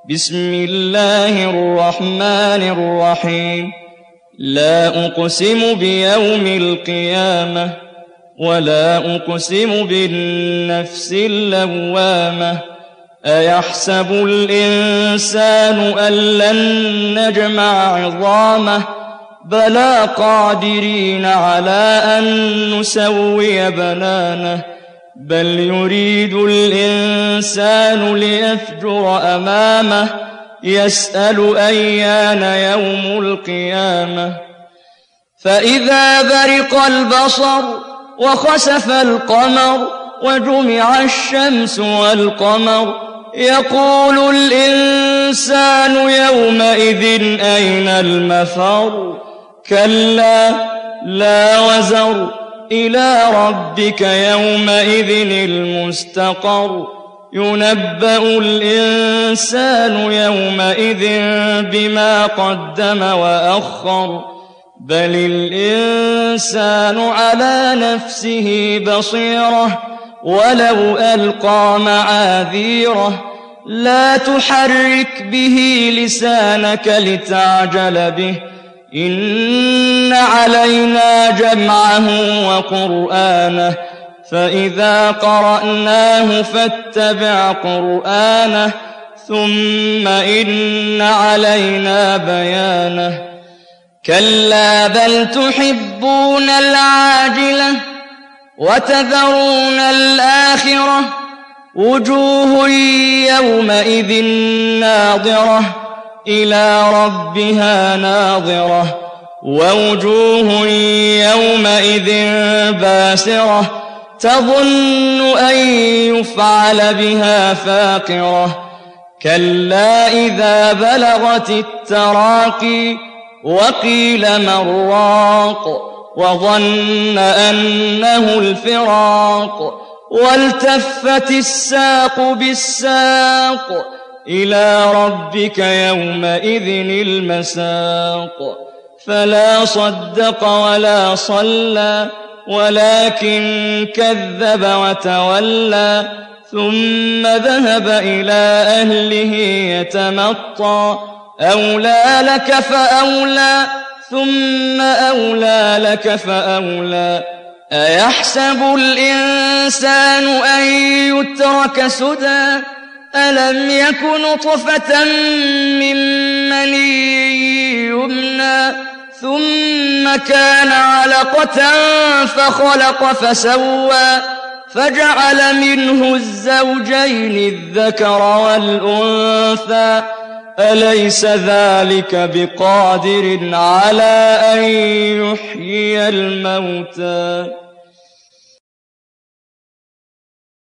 بسم الله الرحمن الرحيم لا أقسم بيوم القيامة ولا أقسم بالنفس اللوامة أيحسب الإنسان أن لن نجمع عظامه بلى قادرين على أن نسوي بنانه بل يريد الإنسان ليفجر أمامه يسأل أيان يوم القيامة فإذا برق البصر وخسف القمر وجمع الشمس والقمر يقول الإنسان يومئذ أين المفر كلا لا وزر إلى ربك يومئذ المستقر ينبأ الإنسان يومئذ بما قدم وأخر بل الإنسان على نفسه بصيرة ولو ألقى معاذيره لا تحرك به لسانك لتعجل به إن علينا جمعه وقرآنه فإذا قرأناه فاتبع قرآنه ثم إن علينا بيانه كلا بل تحبون العاجلة وتذرون الآخرة وجوه يومئذ ناظرة إلى ربها ناظرة ووجوه يومئذ باسرة تظن أن يفعل بها فاقرة كلا إذا بلغت التراقي وقيل من راق وظن أنه الفراق والتفت الساق بالساق إلى ربك يومئذ المساق فلا صدق ولا صلى ولكن كذب وتولى ثم ذهب إلى أهله يتمطى أولى لك فأولى ثم أولى لك فأولى أيحسب الإنسان أن يترك سدى ألم يك نطفة من مني يمنى ثم كان علقة فخلق فسوى فجعل منه الزوجين الذكر والأنثى أليس ذلك بقادر على أن يحيي الموتى